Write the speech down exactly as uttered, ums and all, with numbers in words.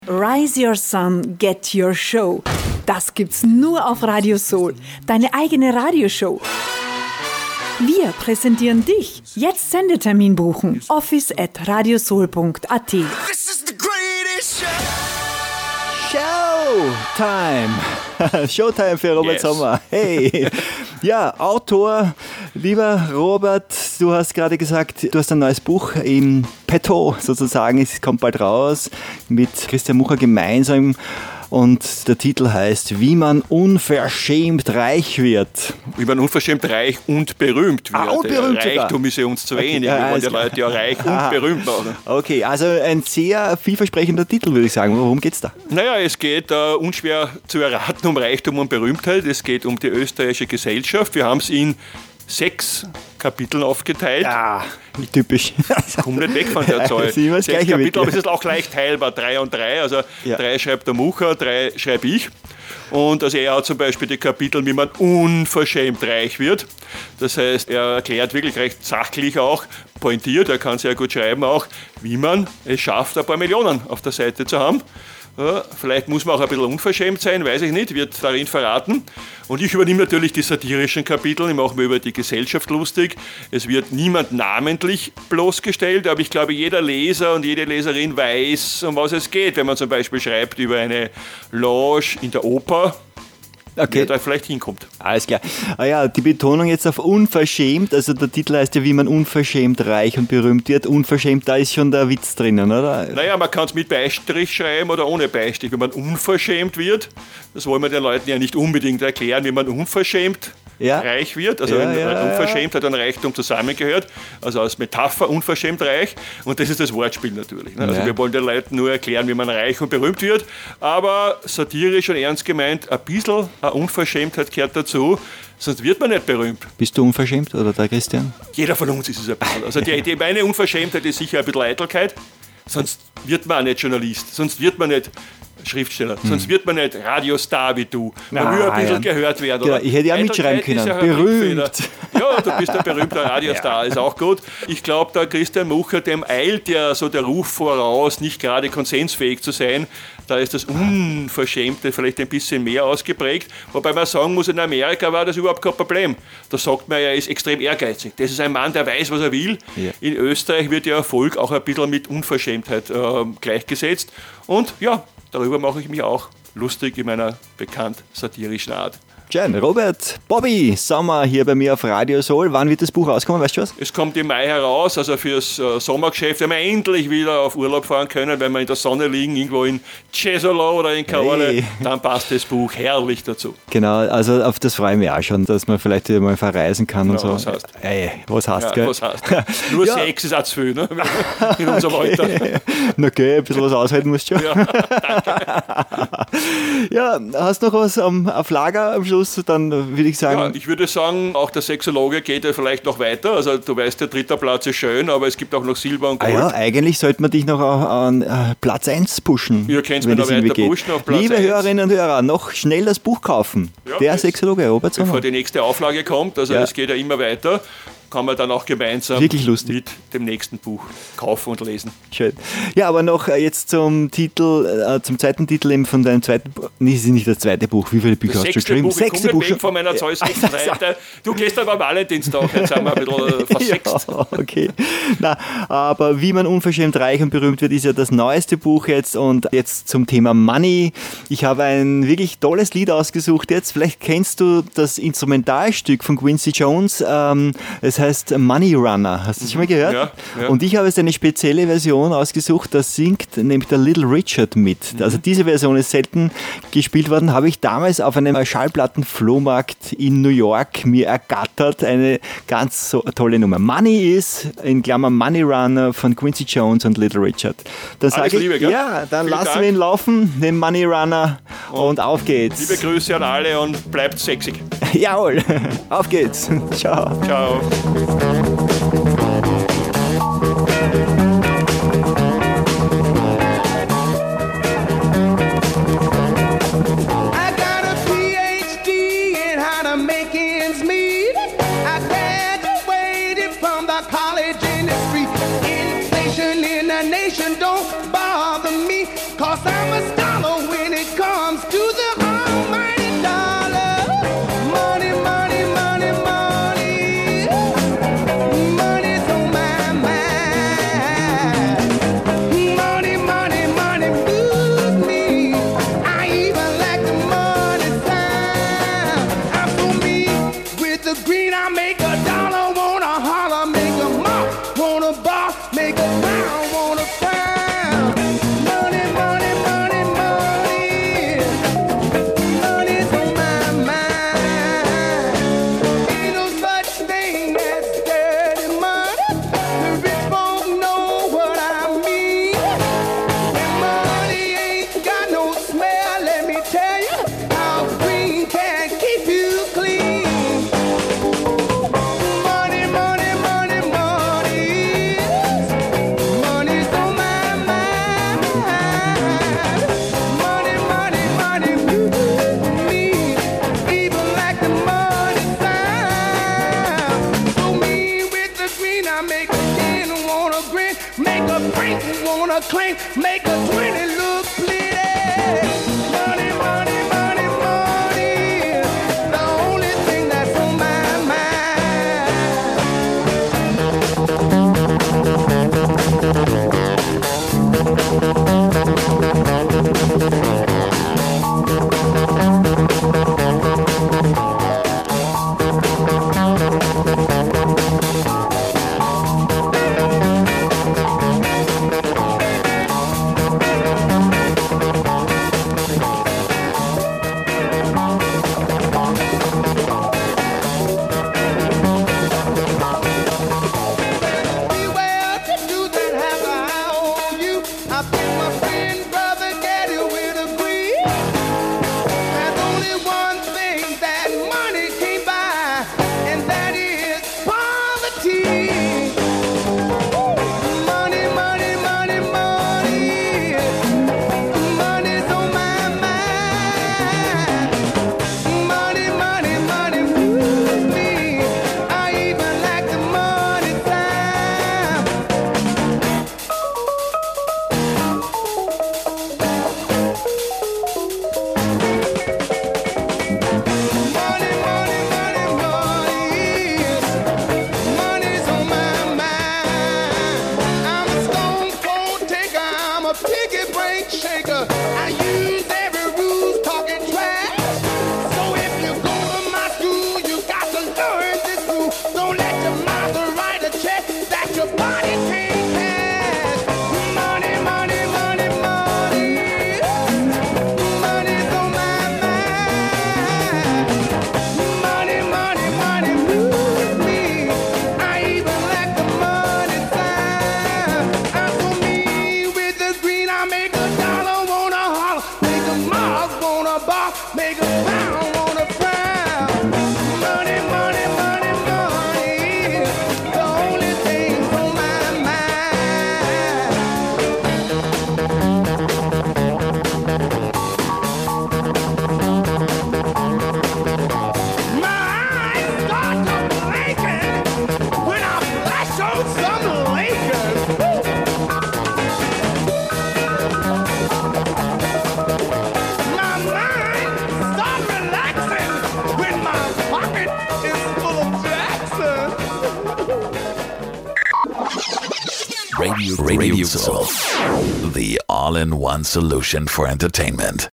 Rise Your Sun, Get Your Show. Das gibt's nur auf Radio Soul. Deine eigene Radioshow. Wir präsentieren dich. Jetzt Sendetermin buchen. office at radiosoul punkt a t. This is the greatest show. Showtime. Showtime für Robert Yes. Sommer. Hey. Ja, Autor, lieber Robert, du hast gerade gesagt, du hast ein neues Buch im Petto sozusagen. Es kommt bald raus mit Christian Mucher gemeinsam. Und der Titel heißt, wie man unverschämt reich wird. Wie man unverschämt reich und berühmt wird. Ah, und berühmt sogar. Reichtum ist ja uns zu wenig. Okay, ja, Wir wollen die alles klar. Leute ja reich und berühmt machen. Okay, also ein sehr vielversprechender Titel, würde ich sagen. Worum geht's da? Naja, es geht äh, unschwer zu erraten um Reichtum und Berühmtheit. Es geht um die österreichische Gesellschaft. Wir haben es in sechs Kapiteln aufgeteilt. Ja, typisch. Komm nicht weg von der Zahl. Das ist immer das Sechs Gleiche Kapitel, mit aber dir. es ist auch leicht teilbar, drei und drei. Also Ja. drei schreibt der Mucher, drei schreibe ich. Und also er hat zum Beispiel die Kapitel, wie man unverschämt reich wird. Das heißt, er erklärt wirklich recht sachlich auch, pointiert, er kann sehr gut schreiben auch, wie man es schafft, ein paar Millionen auf der Seite zu haben. Ja, vielleicht muss man auch ein bisschen unverschämt sein, weiß ich nicht, wird darin verraten. Und ich übernehme natürlich die satirischen Kapitel, ich mache mir über die Gesellschaft lustig. Es wird niemand namentlich bloßgestellt, aber ich glaube, jeder Leser und jede Leserin weiß, um was es geht, wenn man zum Beispiel schreibt über eine Loge in der Oper, Okay. wer da vielleicht hinkommt. Alles klar. Ah ja, die Betonung jetzt auf unverschämt, also der Titel heißt ja, wie man unverschämt reich und berühmt wird. Unverschämt, da ist schon der Witz drinnen, oder? Naja, man kann es mit Beistrich schreiben oder ohne Beistrich. Wenn man unverschämt wird, das wollen wir den Leuten ja nicht unbedingt erklären, wie man unverschämt Ja. reich wird. Also Ja, wenn ja, man ja. unverschämt hat, dann Reichtum zusammengehört. Also als Metapher unverschämt reich. Und das ist das Wortspiel natürlich. Ne? Also Ja. wir wollen den Leuten nur erklären, wie man reich und berühmt wird. Aber satirisch und ernst gemeint, ein bisschen eine Unverschämtheit gehört dazu. Sonst wird man nicht berühmt. Bist du unverschämt oder der Christian? Jeder von uns ist es ein bisschen. Also die, die, meine Unverschämtheit ist sicher ein bisschen Eitelkeit. Sonst wird man auch nicht Journalist. Sonst wird man nicht Schriftsteller. Sonst wird man nicht Radiostar wie du. Man Ah, will ein bisschen ja. gehört werden. Genau, Oder? ich hätte ja Eitelkeit mitschreiben ist können. ja ein Berühmt. Triebfeder. Ja, du bist ein berühmter Radiostar, ist auch gut. Ich glaube, der Christian Mucher, dem eilt ja so der Ruf voraus, nicht gerade konsensfähig zu sein. Da ist das Unverschämte vielleicht ein bisschen mehr ausgeprägt. Wobei man sagen muss, in Amerika war das überhaupt kein Problem. Da sagt man ja, er ist extrem ehrgeizig. Das ist ein Mann, der weiß, was er will. Ja. In Österreich wird ja Erfolg auch ein bisschen mit Unverschämtheit äh, gleichgesetzt. Und ja, darüber mache ich mich auch lustig in meiner bekannt satirischen Art. Schön. Robert, Bobby Sommer hier bei mir auf Radio Soul. Wann wird das Buch rauskommen, weißt du was? Es kommt im Mai heraus, also fürs äh, Sommergeschäft, wenn wir endlich wieder auf Urlaub fahren können, wenn wir in der Sonne liegen, irgendwo in Cesolo oder in Caorle, Hey. dann passt das Buch herrlich dazu. Genau, also auf das freue ich mich auch schon, dass man vielleicht wieder mal verreisen kann und Ja, so. was heißt? Ey, was heißt, Ja, gell? was heißt? Nur Ja. Sex ist auch zu viel, ne? In unserem Alter. Na okay, ein bisschen was aushalten musst du schon. Ja, Ja, hast du noch was am, auf Lager am Schluss? Dann würde ich ja, sagen, ich würde sagen, auch der Sexologe geht ja vielleicht noch weiter. Also du weißt, der dritte Platz ist schön, aber es gibt auch noch Silber und ah Gold. ja, eigentlich sollte man dich noch an äh, Platz eins pushen. Ihr könnt's wenn mir es noch irgendwie weiter geht. pushen auf Platz Liebe eins. Hörerinnen und Hörer, noch schnell das Buch kaufen. Ja, Der das- Sexologe Robert Bevor Sommer. die nächste Auflage kommt, also Ja. es geht ja immer weiter, kann man dann auch gemeinsam Wirklich lustig. mit dem nächsten Buch kaufen und lesen. Schön. Ja, aber noch äh, jetzt zum Titel, äh, zum zweiten Titel eben von deinem zweiten Buch. Nee, es ist nicht das zweite Buch. Wie viele Bücher Das hast du sechste geschrieben? Buch, ich komme nicht weg von meiner zäuslichen Ja. Seite. Du gehst aber am Valentinstag, jetzt sind wir ein bisschen äh, versext. Ja, okay. Na, aber wie man unverschämt reich und berühmt wird, ist ja das neueste Buch jetzt. Und jetzt zum Thema Money. Ich habe ein wirklich tolles Lied ausgesucht jetzt. Vielleicht kennst du das Instrumentalstück von Quincy Jones. Ähm, es heißt Money Runner. Hast du das schon mal gehört? Ja, ja. Und ich habe jetzt eine spezielle Version ausgesucht. Da singt nämlich der Little Richard mit. Also diese Version ist selten gespielt worden. Habe ich damals auf einem Schallplattenflohmarkt in New York mir ergattert. Eine ganz so tolle Nummer. Money is, in Klammern Money Runner von Quincy Jones und Little Richard. Dann Alles sage ich, Liebe, gell? ja, dann Vielen lassen Dank. wir ihn laufen, den Money Runner, und auf geht's. Liebe Grüße an alle und bleibt sexy. Jawohl, auf geht's. Ciao. Ciao. I got a P H D in how to make ends meet. I graduated from the college industry. Inflation in the nation don't bother me, cause I'm a a clink, make a twenty look pretty. Money, money, money, money, the only thing that's on my Radio, Radio Soul, the all-in-one solution for entertainment.